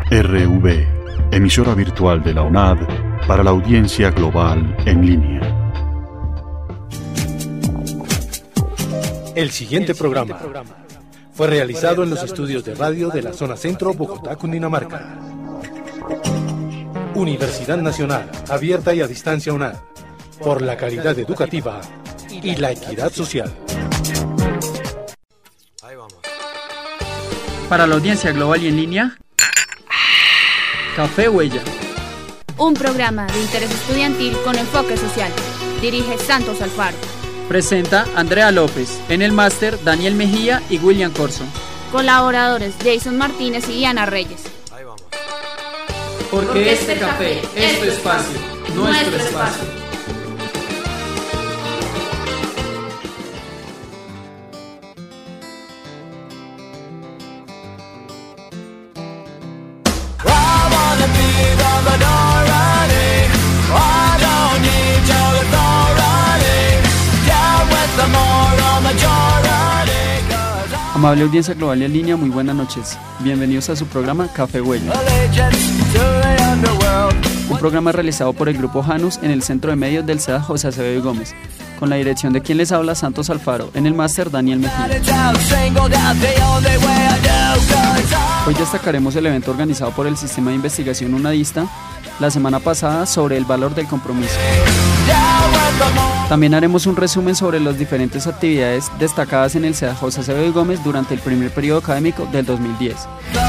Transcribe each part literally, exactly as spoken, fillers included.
R V, emisora virtual de la UNAD para la audiencia global en línea. El siguiente programa fue realizado en los estudios de radio de la zona centro, Bogotá, Cundinamarca. Universidad Nacional, abierta y a distancia UNAD, por la calidad educativa y la equidad social. Para la audiencia global y en línea, Café Huella. Un programa de interés estudiantil con enfoque social. Dirige Santos Alfaro. Presenta Andrea López. En el máster, Daniel Mejía y William Corso. Colaboradores Jason Martínez y Diana Reyes. Porque este café es tu espacio, nuestro espacio. Amable audiencia global y en línea, muy buenas noches. Bienvenidos a su programa Café Huella. Un programa realizado por el Grupo Janus en el Centro de Medios del C E D A José Acevedo Gómez, con la dirección de quien les habla, Santos Alfaro, en el máster, Daniel Mejía. Hoy destacaremos el evento organizado por el Sistema de Investigación UNADista la semana pasada sobre el valor del compromiso. También haremos un resumen sobre las diferentes actividades destacadas en el C E D A José Acevedo Gómez durante el primer periodo académico del dos mil diez.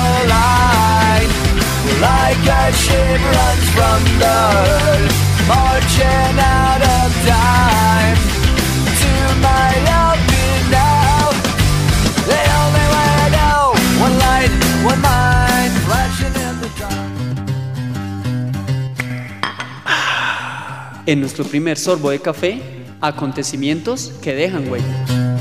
En nuestro primer sorbo de café, acontecimientos que dejan huella.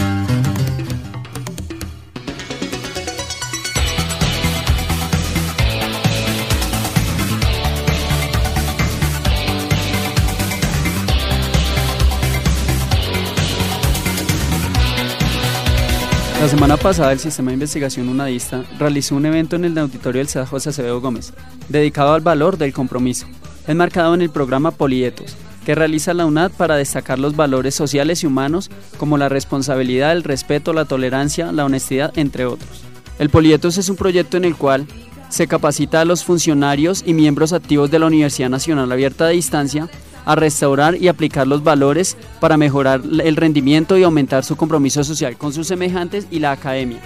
La semana pasada el Sistema de Investigación UNADista realizó un evento en el auditorio del C E D A José Acevedo Gómez, dedicado al valor del compromiso, enmarcado en el programa Polietos, que realiza la UNAD para destacar los valores sociales y humanos como la responsabilidad, el respeto, la tolerancia, la honestidad, entre otros. El Polietos es un proyecto en el cual se capacita a los funcionarios y miembros activos de la Universidad Nacional Abierta a Distancia a restaurar y aplicar los valores para mejorar el rendimiento y aumentar su compromiso social con sus semejantes y la academia.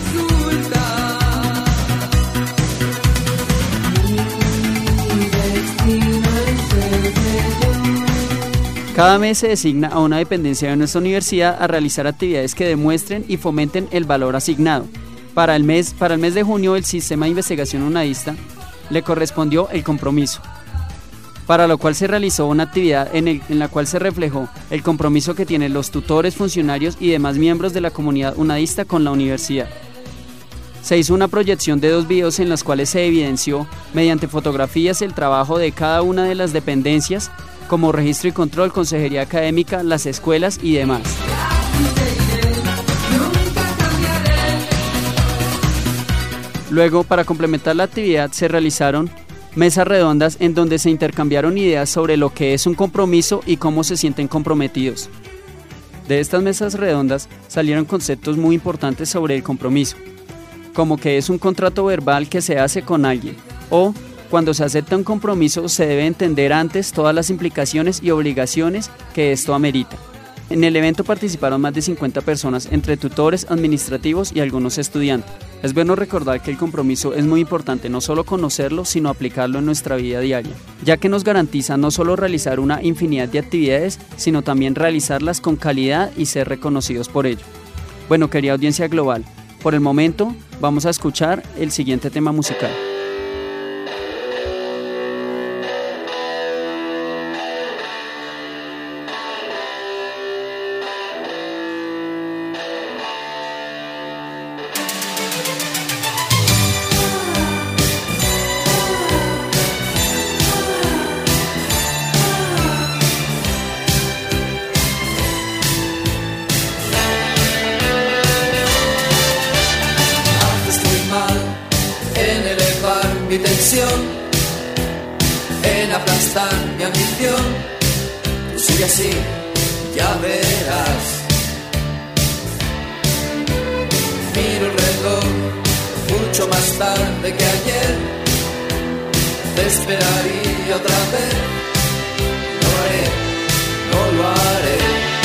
Cada mes se designa a una dependencia de nuestra universidad a realizar actividades que demuestren y fomenten el valor asignado. Para el mes, para el mes de junio, el Sistema de Investigación UNADista le correspondió el compromiso, para lo cual se realizó una actividad en, el, en la cual se reflejó el compromiso que tienen los tutores, funcionarios y demás miembros de la comunidad UNADista con la universidad. Se hizo una proyección de dos videos en las cuales se evidenció mediante fotografías el trabajo de cada una de las dependencias, como registro y control, consejería académica, las escuelas y demás. Luego, para complementar la actividad, se realizaron mesas redondas en donde se intercambiaron ideas sobre lo que es un compromiso y cómo se sienten comprometidos. De estas mesas redondas salieron conceptos muy importantes sobre el compromiso, como que es un contrato verbal que se hace con alguien, o cuando se acepta un compromiso se debe entender antes todas las implicaciones y obligaciones que esto amerita. En el evento participaron más de cincuenta personas, entre tutores, administrativos y algunos estudiantes. Es bueno recordar que el compromiso es muy importante no solo conocerlo, sino aplicarlo en nuestra vida diaria, ya que nos garantiza no solo realizar una infinidad de actividades, sino también realizarlas con calidad y ser reconocidos por ello. Bueno, querida audiencia global, por el momento vamos a escuchar el siguiente tema musical. En el mi tensión, en aplastar mi ambición. Tú sigue así, ya verás. Miro el reloj, mucho más tarde que ayer. Te esperaría otra vez. No lo haré, no lo haré.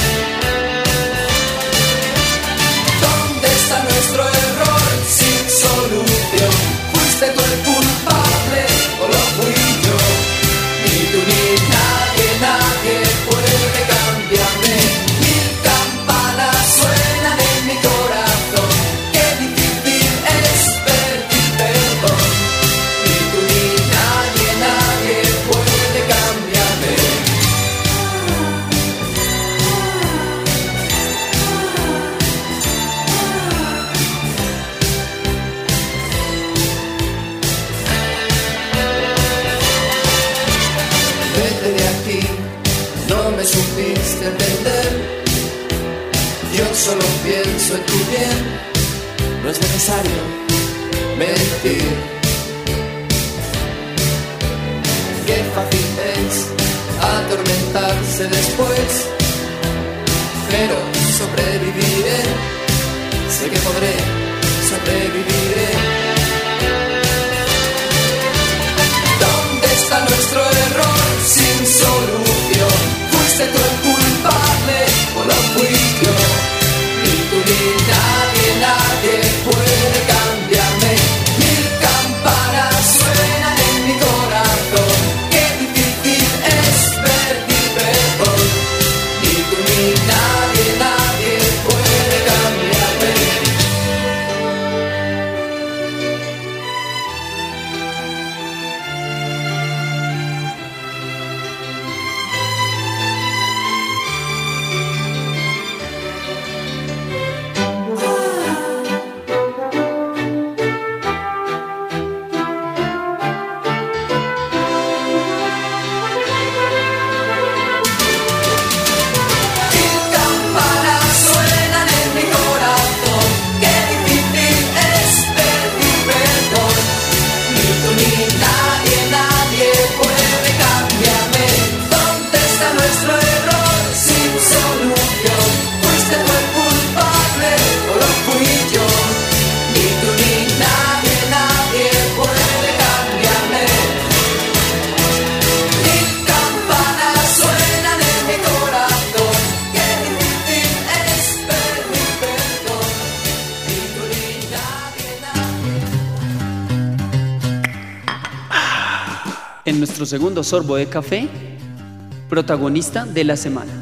¿Dónde está nuestro error sin solución? ¿Fuiste tú el culpable o lo fui yo? Ni tú ni nadie, nadie puede cambiarme. Mil campanas suenan en mi corazón. Qué difícil es pedir perdón. Ni tú ni nadie, nadie puede cambiarme. Vete de aquí, no me supiste entender. Yo solo pienso en tu bien. No es necesario mentir. Qué fácil es atormentarse después, pero sobreviviré. Sé que podré, sobreviviré. ¿Dónde está nuestro error sin solución? ¿Fuiste tú el culpable o lo fui yo? Ni tú ni nadie, nadie puede cambiarme. Mil campanas suenan en mi corazón. Qué difícil es pedir perdón. Ni tú ni nadie, nadie puede cambiarme. Mil campanas suenan en mi corazón. Qué difícil es pedir perdón. Ni tú ni nadie, nadie puede cambiarme. ¿Dónde está nuestro error sin solución? ¿Fuiste tú el culpable o lo fui yo? Ni tú ni nadie, nadie puede cambiarme. Mil campanas suenan en mi corazón. Qué difícil es pedir perdón. Ni tú ni nadie, nadie. En nuestro segundo sorbo de café, protagonista de la semana.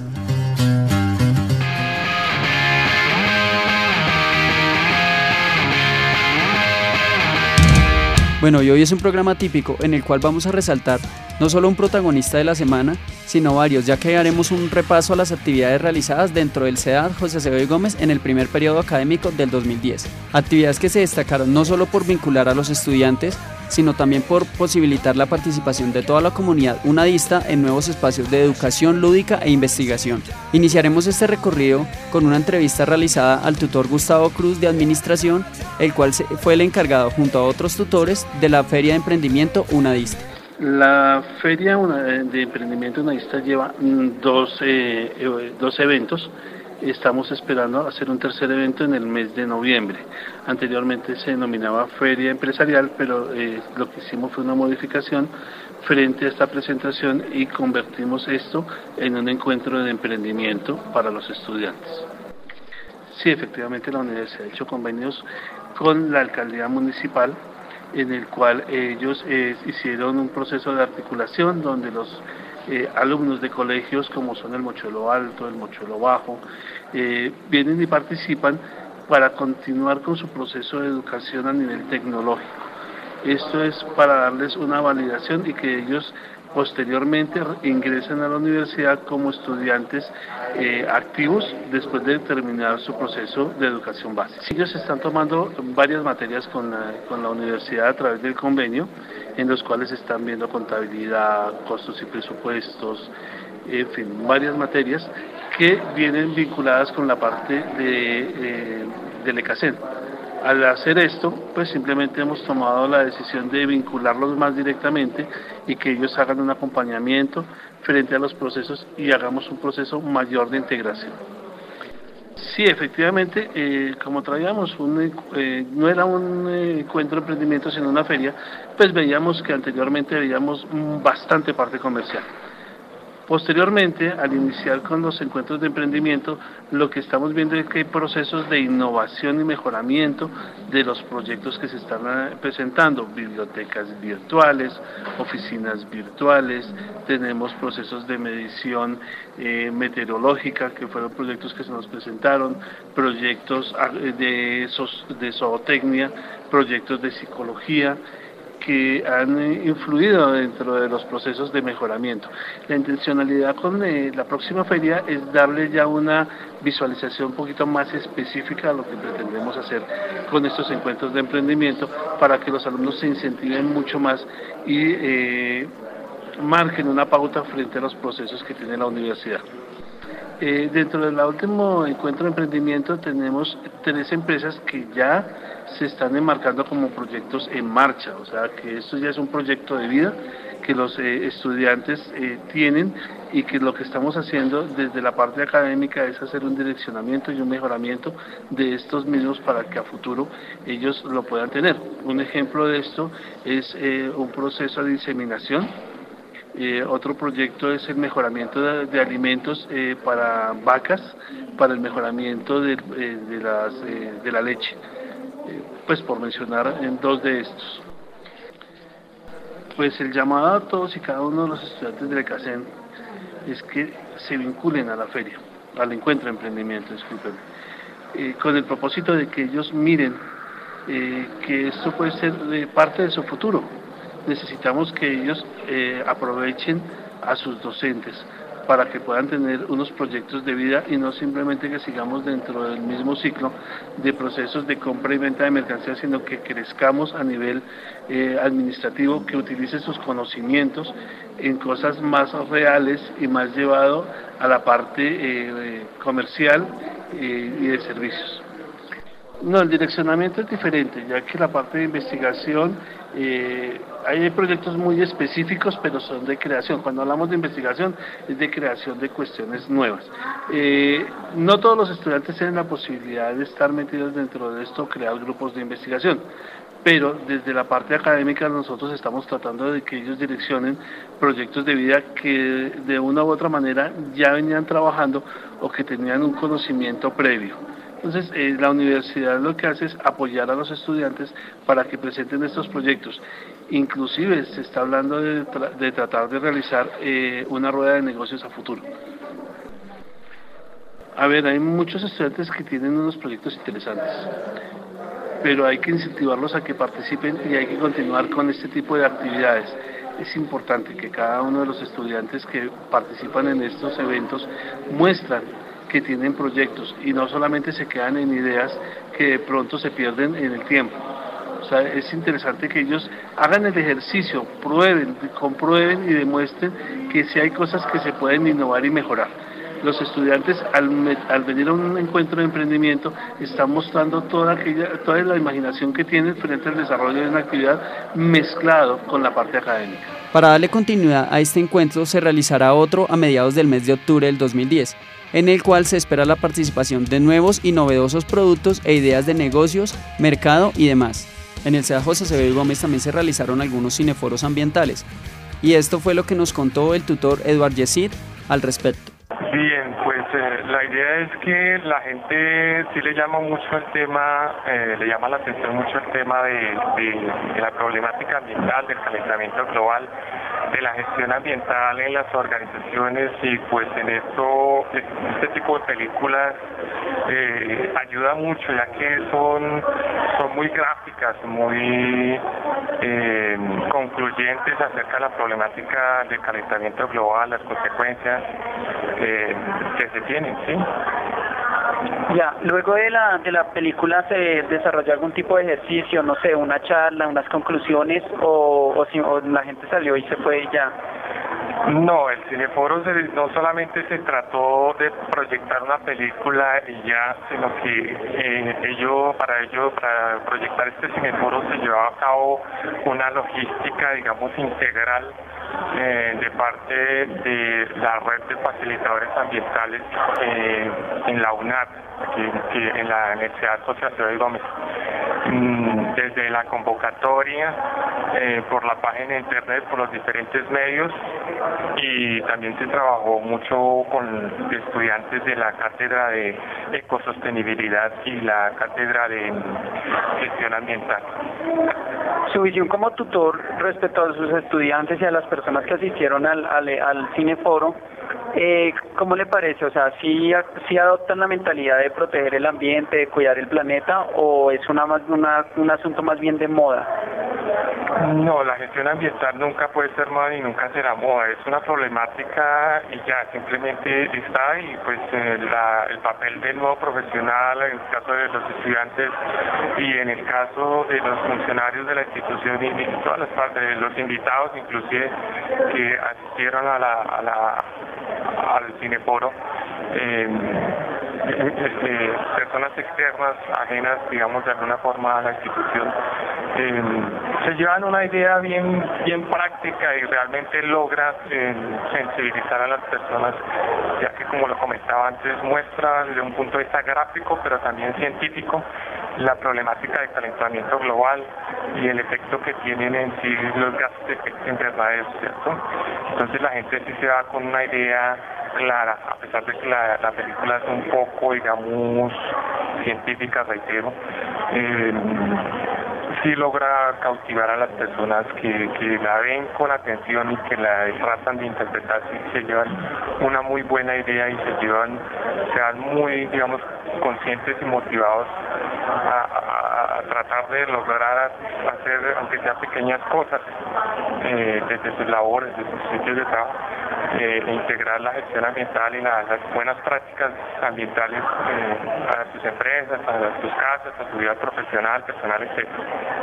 Bueno, y hoy es un programa típico en el cual vamos a resaltar no solo un protagonista de la semana, sino varios, ya que haremos un repaso a las actividades realizadas dentro del C E A D José Acevedo y Gómez en el primer periodo académico del dos mil diez. Actividades que se destacaron no solo por vincular a los estudiantes, sino también por posibilitar la participación de toda la comunidad unadista en nuevos espacios de educación lúdica e investigación. Iniciaremos este recorrido con una entrevista realizada al tutor Gustavo Cruz de Administración, el cual fue el encargado junto a otros tutores de la Feria de Emprendimiento Unadista. La Feria de Emprendimiento Unadista lleva dos, eh, dos eventos. Estamos esperando hacer un tercer evento en el mes de noviembre. Anteriormente se denominaba Feria Empresarial, pero eh, lo que hicimos fue una modificación frente a esta presentación y convertimos esto en un encuentro de emprendimiento para los estudiantes. Sí, efectivamente la universidad ha hecho convenios con la alcaldía municipal, en el cual ellos eh, hicieron un proceso de articulación donde los eh, alumnos de colegios como son el Mochuelo Alto, el Mochuelo Bajo, eh, vienen y participan para continuar con su proceso de educación a nivel tecnológico. Esto es para darles una validación y que ellos posteriormente ingresen a la universidad como estudiantes eh, activos después de terminar su proceso de educación básica. Ellos están tomando varias materias con la, con la universidad a través del convenio, en los cuales están viendo contabilidad, costos y presupuestos, en fin, varias materias que vienen vinculadas con la parte de, eh, del ECACEN. Al hacer esto, pues simplemente hemos tomado la decisión de vincularlos más directamente y que ellos hagan un acompañamiento frente a los procesos y hagamos un proceso mayor de integración. Sí, efectivamente, eh, como traíamos, un, eh, no era un eh, encuentro de emprendimiento sino una feria, pues veíamos que anteriormente veíamos bastante parte comercial. Posteriormente, al iniciar con los encuentros de emprendimiento, lo que estamos viendo es que hay procesos de innovación y mejoramiento de los proyectos que se están presentando, bibliotecas virtuales, oficinas virtuales, tenemos procesos de medición eh, meteorológica, que fueron proyectos que se nos presentaron, proyectos de, de zootecnia, proyectos de psicología, que han influido dentro de los procesos de mejoramiento. La intencionalidad con eh, la próxima feria es darle ya una visualización un poquito más específica a lo que pretendemos hacer con estos encuentros de emprendimiento para que los alumnos se incentiven mucho más y eh, marquen una pauta frente a los procesos que tiene la universidad. Eh, dentro del último encuentro de emprendimiento tenemos tres empresas que ya se están enmarcando como proyectos en marcha, o sea que esto ya es un proyecto de vida que los eh, estudiantes eh, tienen y que lo que estamos haciendo desde la parte académica es hacer un direccionamiento y un mejoramiento de estos mismos para que a futuro ellos lo puedan tener. Un ejemplo de esto es eh, un proceso de diseminación. Eh, otro proyecto es el mejoramiento de, de alimentos eh, para vacas, para el mejoramiento de, eh, de, las, eh, de la leche, eh, pues por mencionar en dos de estos. Pues el llamado a todos y cada uno de los estudiantes del ECACEN es que se vinculen a la feria, al encuentro de emprendimiento, disculpen, eh, con el propósito de que ellos miren eh, que esto puede ser eh, parte de su futuro. Necesitamos que ellos eh, aprovechen a sus docentes para que puedan tener unos proyectos de vida y no simplemente que sigamos dentro del mismo ciclo de procesos de compra y venta de mercancías, sino que crezcamos a nivel eh, administrativo, que utilicen sus conocimientos en cosas más reales y más llevado a la parte eh, comercial eh, y de servicios. No, el direccionamiento es diferente, ya que la parte de investigación, eh, hay proyectos muy específicos, pero son de creación. Cuando hablamos de investigación, es de creación de cuestiones nuevas. Eh, no todos los estudiantes tienen la posibilidad de estar metidos dentro de esto, crear grupos de investigación, pero desde la parte académica nosotros estamos tratando de que ellos direccionen proyectos de vida que de una u otra manera ya venían trabajando o que tenían un conocimiento previo. Entonces, eh, la universidad lo que hace es apoyar a los estudiantes para que presenten estos proyectos. Inclusive se está hablando de, tra de tratar de realizar eh, una rueda de negocios a futuro. A ver, hay muchos estudiantes que tienen unos proyectos interesantes, pero hay que incentivarlos a que participen y hay que continuar con este tipo de actividades. Es importante que cada uno de los estudiantes que participan en estos eventos muestran que tienen proyectos y no solamente se quedan en ideas que de pronto se pierden en el tiempo. O sea, es interesante que ellos hagan el ejercicio, prueben, comprueben y demuestren que sí hay cosas que se pueden innovar y mejorar. Los estudiantes al, al venir a un encuentro de emprendimiento están mostrando toda aquella, toda la imaginación que tienen frente al desarrollo de una actividad mezclado con la parte académica. Para darle continuidad a este encuentro se realizará otro a mediados del mes de octubre del dos mil diez, en el cual se espera la participación de nuevos y novedosos productos e ideas de negocios, mercado y demás. En el SEA José Acevedo y Gómez también se realizaron algunos cineforos ambientales. Y esto fue lo que nos contó el tutor Eduard Yesid al respecto. Bien, pues eh, la idea es que la gente sí le llama mucho el tema, eh, le llama la atención mucho el tema de, de, de la problemática ambiental, del calentamiento global, de la gestión ambiental en las organizaciones y pues en esto, este tipo de películas eh, ayuda mucho ya que son, son muy gráficas, muy eh, concluyentes acerca de la problemática del calentamiento global, las consecuencias eh, que se tienen, ¿sí? Ya, luego de la de la película se desarrolló algún tipo de ejercicio, no sé, una charla, unas conclusiones o, o, si, o la gente salió y se fue y ya. No, el Cineforo se, no solamente se trató de proyectar una película y ya, sino que eh, ello, para ello, para proyectar este Cineforo se llevaba a cabo una logística, digamos, integral eh, de parte de la red de facilitadores ambientales eh, en la UNAD, que, que en la Universidad José Acevedo Gómez. Mm, desde la convocatoria, eh, por la página de internet, por los diferentes medios, y también se trabajó mucho con estudiantes de la cátedra de ecosostenibilidad y la cátedra de gestión ambiental. Su visión como tutor respecto a sus estudiantes y a las personas que asistieron al, al, al Cineforo, eh, ¿cómo le parece? O sea, ¿sí, sí adoptan la mentalidad de proteger el ambiente, de cuidar el planeta, o es una, una, un asunto más bien de moda? No, la gestión ambiental nunca puede ser moda ni nunca será moda, es una problemática y ya simplemente está, y pues eh, la, el papel del nuevo profesional en el caso de los estudiantes y en el caso de los funcionarios de la institución y todas las partes, de los invitados inclusive que asistieron a la, a la al Cineforo, eh, eh, personas externas, ajenas, digamos, de alguna forma a la institución, eh, se llevan una idea bien bien práctica y realmente logra eh, sensibilizar a las personas, ya que, como lo comentaba antes, muestra desde un punto de vista gráfico, pero también científico, la problemática del calentamiento global y el efecto que tienen en sí los gases de efecto invernadero, ¿cierto? Entonces la gente sí se va con una idea clara, a pesar de que la, la película es un poco, digamos, científica, reitero, eh, sí logra cautivar a las personas que, que la ven con atención y que la tratan de interpretar, sí se llevan una muy buena idea y se llevan, se dan muy, digamos, conscientes y motivados a, a, a tratar de lograr hacer, aunque sea pequeñas cosas, eh, desde sus labores, desde sus sitios de trabajo, eh, e integrar la gestión ambiental y la, las buenas prácticas ambientales eh, a sus empresas, a sus casas, a su vida profesional, personal, etcétera.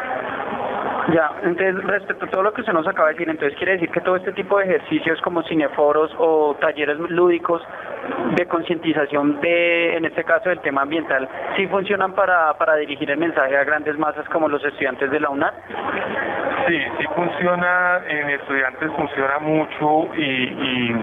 Ya, entonces, respecto a todo lo que usted nos acaba de decir, entonces quiere decir que todo este tipo de ejercicios como cineforos o talleres lúdicos de concientización de, en este caso, del tema ambiental, sí funcionan para, para dirigir el mensaje a grandes masas como los estudiantes de la UNAD. Sí, sí funciona, en estudiantes funciona mucho y, y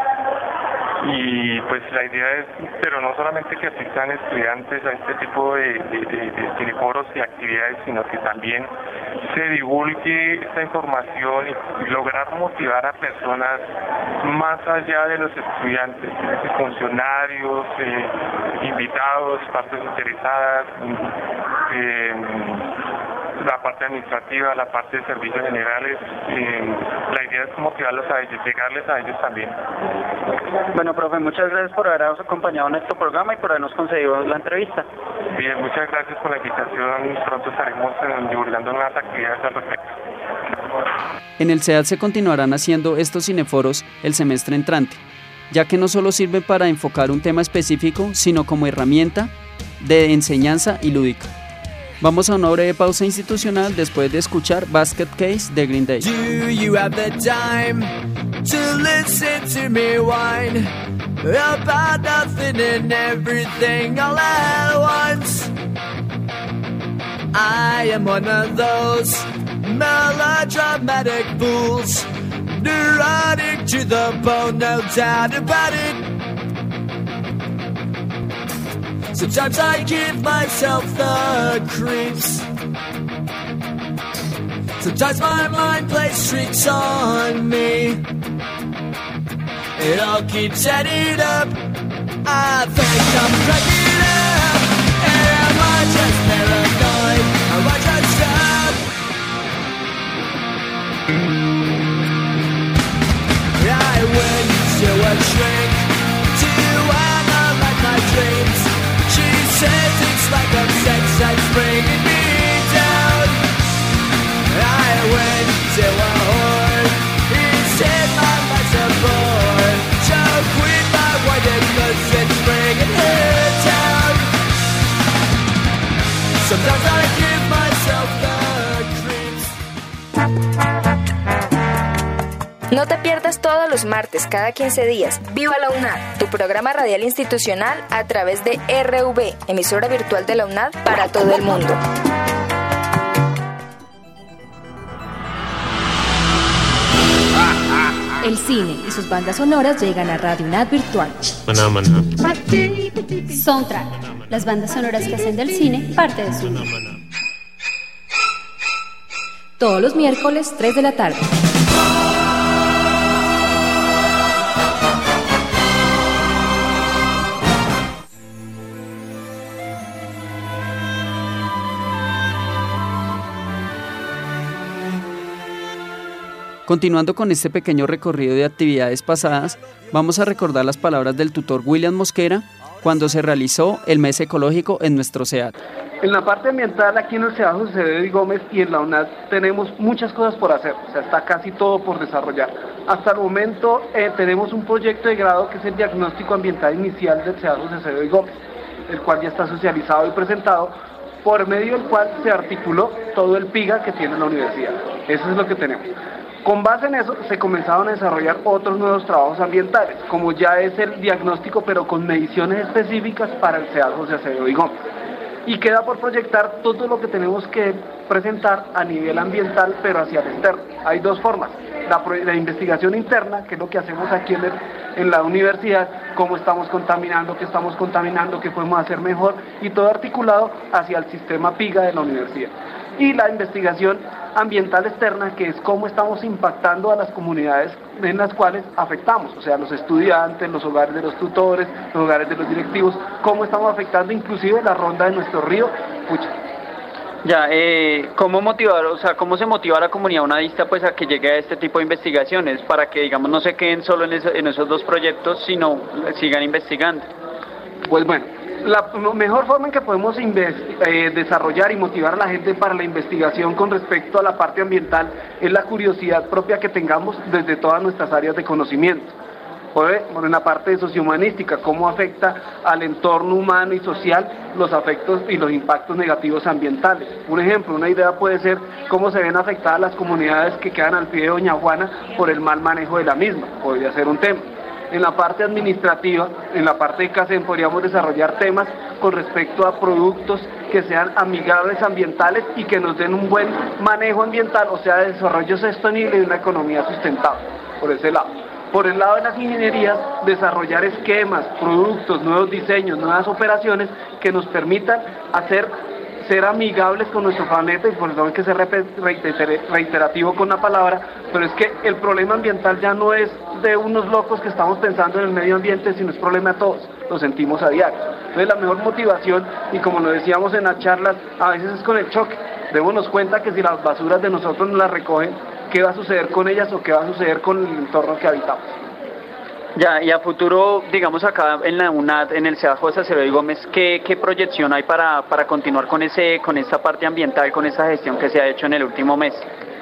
y pues la idea es, pero no solamente que asistan estudiantes a este tipo de, de, de, de cineforos y actividades, sino que también se divulgue esta información y lograr motivar a personas más allá de los estudiantes, funcionarios, eh, invitados, partes interesadas, eh, la parte administrativa, la parte de servicios generales. Eh, la idea es motivarlos a ellos, llegarles a ellos también. Bueno, profe, muchas gracias por habernos acompañado en nuestro programa y por habernos concedido la entrevista. Bien, muchas gracias por la invitación. Pronto estaremos eh, divulgando nuevas actividades al respecto. En el C E A D se continuarán haciendo estos cineforos el semestre entrante, ya que no solo sirven para enfocar un tema específico, sino como herramienta de enseñanza y lúdica. Vamos a una breve pausa institucional después de escuchar Basket Case de Green Day. Do you have the time to listen to me whine about nothing and everything all at once? I am one of those melodramatic fools, neurotic to the bone, no doubt about it. Sometimes I give myself the creeps. Sometimes my mind plays tricks on me. It all keeps adding up. I think I'm cracking up. Am I just paranoid? Am I just up? I went to a shrink to analyze my dreams. She says it's like a sex that's bringing me down. I went to a whore. He said my life's a bore. So quit my white cause it's bringing her down. Sometimes I give myself the creeps. No te pierdas todos los martes, cada quince días, Viva la UNAD, tu programa radial institucional a través de R V, emisora virtual de la UNAD para todo el mundo. El cine y sus bandas sonoras llegan a Radio UNAD Virtual. Maná, maná. Soundtrack, las bandas sonoras que hacen del cine parte de su vida. Todos los miércoles, tres de la tarde. Continuando con este pequeño recorrido de actividades pasadas, vamos a recordar las palabras del tutor William Mosquera cuando se realizó el mes ecológico en nuestro C E A T. En la parte ambiental, aquí en el C E A José David Gómez y en la UNAD tenemos muchas cosas por hacer, o sea, está casi todo por desarrollar. Hasta el momento eh, tenemos un proyecto de grado que es el diagnóstico ambiental inicial del C E A José David Gómez, el cual ya está socializado y presentado, por medio del cual se articuló todo el P I G A que tiene la universidad. Eso es lo que tenemos. Con base en eso se comenzaron a desarrollar otros nuevos trabajos ambientales, como ya es el diagnóstico pero con mediciones específicas para el C E A José Acevedo y Gómez. Y queda por proyectar todo lo que tenemos que presentar a nivel ambiental pero hacia el externo. Hay dos formas, la, la investigación interna, que es lo que hacemos aquí en, el, en la universidad, cómo estamos contaminando, qué estamos contaminando, qué podemos hacer mejor, y todo articulado hacia el sistema P I G A de la universidad. Y la investigación ambiental externa, que es cómo estamos impactando a las comunidades en las cuales afectamos, o sea, los estudiantes, los hogares de los tutores, los hogares de los directivos, cómo estamos afectando inclusive la ronda de nuestro río Pucha. Ya, eh, ¿cómo motivar, o sea, cómo se motiva a la comunidad unadista pues a que llegue a este tipo de investigaciones para que, digamos, no se queden solo en, eso, en esos dos proyectos, sino sigan investigando? Pues bueno, la mejor forma en que podemos eh, desarrollar y motivar a la gente para la investigación con respecto a la parte ambiental es la curiosidad propia que tengamos desde todas nuestras áreas de conocimiento. Bueno, en la parte sociohumanística, cómo afecta al entorno humano y social los afectos y los impactos negativos ambientales. Un ejemplo, una idea puede ser cómo se ven afectadas las comunidades que quedan al pie de Doña Juana por el mal manejo de la misma, podría ser un tema. En la parte administrativa, en la parte de CACEN, podríamos desarrollar temas con respecto a productos que sean amigables ambientales y que nos den un buen manejo ambiental, o sea, desarrollo sostenible y una economía sustentable, por ese lado. Por el lado de las ingenierías, desarrollar esquemas, productos, nuevos diseños, nuevas operaciones que nos permitan hacer, ser amigables con nuestro planeta, y por eso hay que ser reiterativo con la palabra, pero es que el problema ambiental ya no es de unos locos que estamos pensando en el medio ambiente, sino es problema de todos, lo sentimos a diario. Entonces la mejor motivación, y como lo decíamos en las charlas, a veces es con el choque. Démonos cuenta que si las basuras de nosotros no las recogen, ¿qué va a suceder con ellas o qué va a suceder con el entorno que habitamos? Ya, y a futuro, digamos acá en la UNAD, en el C E A José Acevedo y Gómez, ¿qué, qué proyección hay para, para continuar con, ese, con esta parte ambiental, con esa gestión que se ha hecho en el último mes?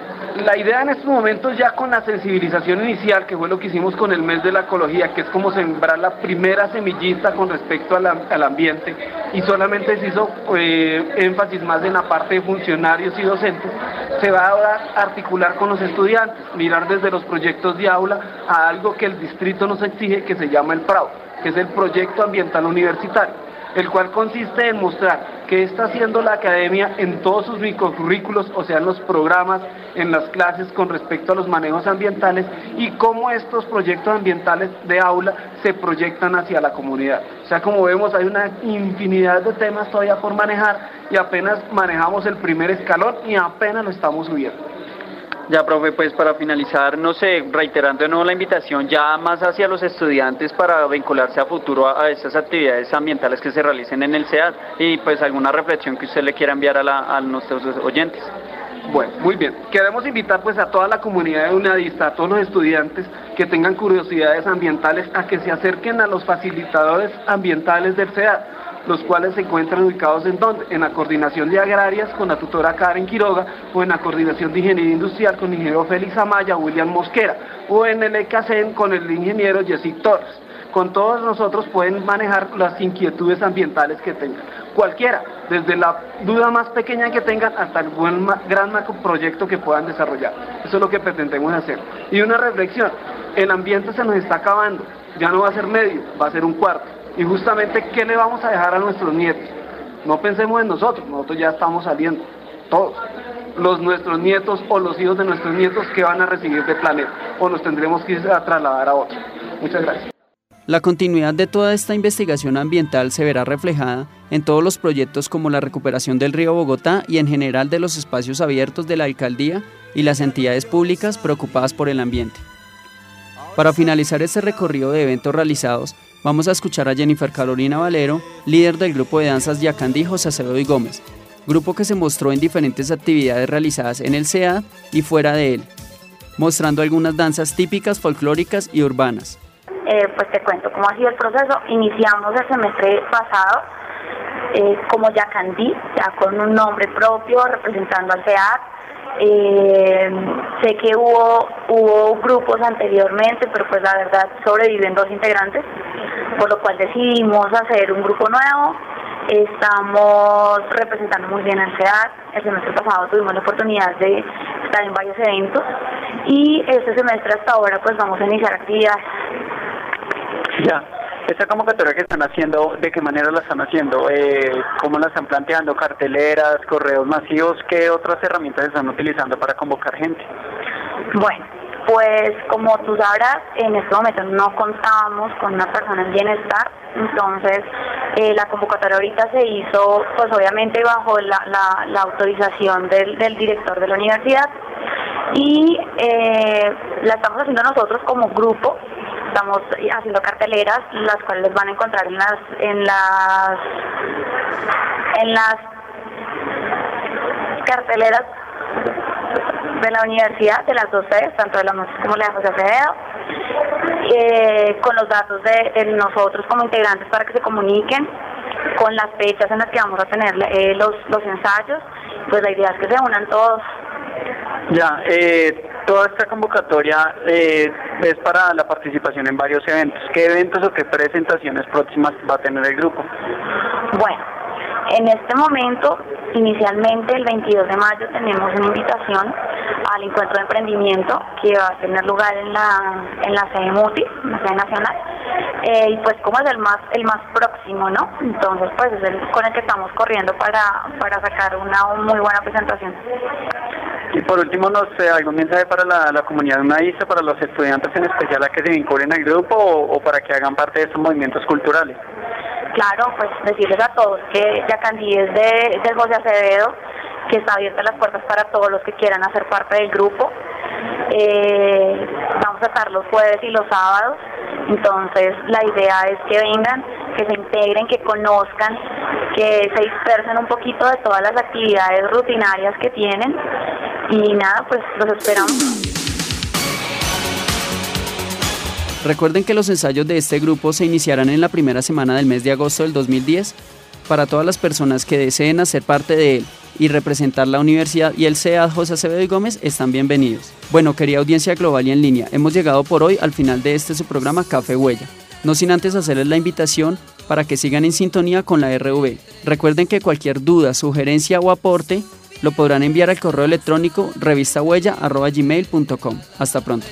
La idea en estos momentos, ya con la sensibilización inicial, que fue lo que hicimos con el mes de la ecología, que es como sembrar la primera semillita con respecto a la, al ambiente, y solamente se hizo eh, énfasis más en la parte de funcionarios y docentes, se va ahora a articular con los estudiantes, mirar desde los proyectos de aula a algo que el distrito nos exige, que se llama el PRAU, que es el Proyecto Ambiental Universitario, el cual consiste en mostrar qué está haciendo la academia en todos sus microcurrículos, o sea, en los programas, en las clases con respecto a los manejos ambientales, y cómo estos proyectos ambientales de aula se proyectan hacia la comunidad. O sea, como vemos, hay una infinidad de temas todavía por manejar, y apenas manejamos el primer escalón y apenas lo estamos subiendo. Ya, profe, pues para finalizar, no sé, reiterando de nuevo la invitación ya más hacia los estudiantes para vincularse a futuro a, a estas actividades ambientales que se realicen en el C E A T, y pues alguna reflexión que usted le quiera enviar a, la, a nuestros oyentes. Bueno, muy bien. Queremos invitar pues a toda la comunidad unadista, a todos los estudiantes que tengan curiosidades ambientales, a que se acerquen a los facilitadores ambientales del C E A T, los cuales se encuentran ubicados en donde, en la coordinación de agrarias con la tutora Karen Quiroga, o en la coordinación de ingeniería industrial con el ingeniero Félix Amaya, William Mosquera, o en el ECACEN con el ingeniero Jessic Torres. con todos nosotros pueden manejar las inquietudes ambientales que tengan. Cualquiera, desde la duda más pequeña que tengan hasta el buen gran macroproyecto que puedan desarrollar. Eso es lo que pretendemos hacer. Y una reflexión, el ambiente se nos está acabando, ya no va a ser medio, va a ser un cuarto. Y justamente, ¿qué le vamos a dejar a nuestros nietos? No pensemos en nosotros, nosotros ya estamos saliendo, todos. Los nuestros nietos o los hijos de nuestros nietos, ¿qué van a recibir del planeta? O nos tendremos que ir a trasladar a otro. Muchas gracias. La continuidad de toda esta investigación ambiental se verá reflejada en todos los proyectos como la recuperación del río Bogotá y en general de los espacios abiertos de la alcaldía y las entidades públicas preocupadas por el ambiente. Para finalizar este recorrido de eventos realizados, vamos a escuchar a Jennifer Carolina Valero, líder del grupo de danzas Yacandí José Acevedo y Gómez, grupo que se mostró en diferentes actividades realizadas en el C E A D y fuera de él, mostrando algunas danzas típicas, folclóricas y urbanas. Eh, pues te cuento cómo ha sido el proceso. Iniciamos el semestre pasado eh, como Yacandí, ya con un nombre propio, representando al C E A D. Eh, sé que hubo, hubo grupos anteriormente, pero pues la verdad sobreviven dos integrantes, por lo cual decidimos hacer un grupo nuevo. Estamos representando muy bien al C E A D. El semestre pasado tuvimos la oportunidad de estar en varios eventos y este semestre hasta ahora pues vamos a iniciar actividades. Ya, esta convocatoria que están haciendo, ¿de qué manera la están haciendo? Eh, ¿Cómo la están planteando? ¿Carteleras, correos masivos? ¿Qué otras herramientas están utilizando para convocar gente? Bueno, pues como tú sabrás, en este momento no contábamos con una persona en bienestar, entonces eh, la convocatoria ahorita se hizo, pues obviamente bajo la, la, la autorización del, del director de la universidad y eh, la estamos haciendo nosotros como grupo. Estamos haciendo carteleras, las cuales van a encontrar en las en las en las carteleras de la universidad, de las dos sedes, tanto de la M U S como la de José Acevedo, eh, con los datos de, de nosotros como integrantes para que se comuniquen, con las fechas en las que vamos a tener eh, los, los ensayos. Pues la idea es que se unan todos. Ya, eh, toda esta convocatoria eh, es para la participación en varios eventos. ¿Qué eventos o qué presentaciones próximas va a tener el grupo? Bueno, en este momento, inicialmente el veintidós de mayo tenemos una invitación al encuentro de emprendimiento que va a tener lugar en la en la sede MUTI, en la sede nacional, eh, y pues como es el más el más próximo, ¿no? Entonces pues es el con el que estamos corriendo para para sacar una muy buena presentación. Y por último, no sé, ¿algún mensaje para la, la comunidad de UNAISA, para los estudiantes en especial a que se vinculen al grupo o, o para que hagan parte de estos movimientos culturales? Claro, pues decirles a todos que Yacandí es de, de José Acevedo, que está abierta las puertas para todos los que quieran hacer parte del grupo. Eh, vamos a estar los jueves y los sábados, entonces la idea es que vengan, que se integren, que conozcan, que se dispersen un poquito de todas las actividades rutinarias que tienen y nada, pues los esperamos. Recuerden que los ensayos de este grupo se iniciarán en la primera semana del mes de agosto del dos mil diez. Para todas las personas que deseen hacer parte de él y representar la universidad y el C E A D José Acevedo y Gómez están bienvenidos. Bueno, querida audiencia global y en línea, hemos llegado por hoy al final de este su programa Café Huella. No sin antes hacerles la invitación para que sigan en sintonía con la R V. Recuerden que cualquier duda, sugerencia o aporte lo podrán enviar al correo electrónico revistahuella arroba gmail punto com. Hasta pronto.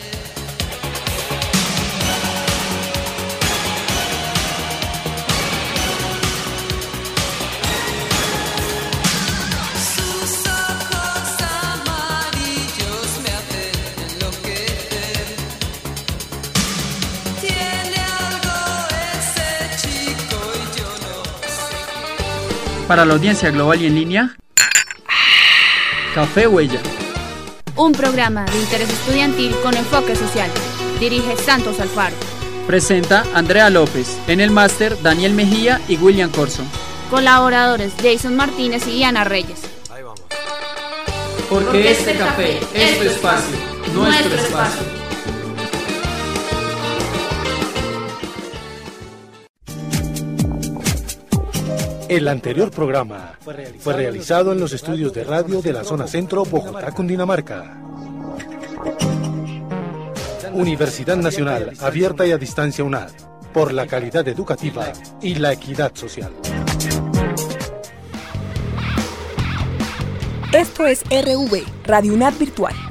Para la audiencia global y en línea, Café Huella. Un programa de interés estudiantil con enfoque social. Dirige Santos Alfaro. Presenta Andrea López. En el máster, Daniel Mejía y William Corso. Colaboradores Jason Martínez y Diana Reyes. Ahí vamos. Porque este café es tu espacio, nuestro espacio. El anterior programa fue realizado en los estudios de radio de la zona centro, Bogotá, Cundinamarca. Universidad Nacional, abierta y a distancia UNAD. por la calidad educativa y la equidad social. Esto es R V, Radio UNAD Virtual.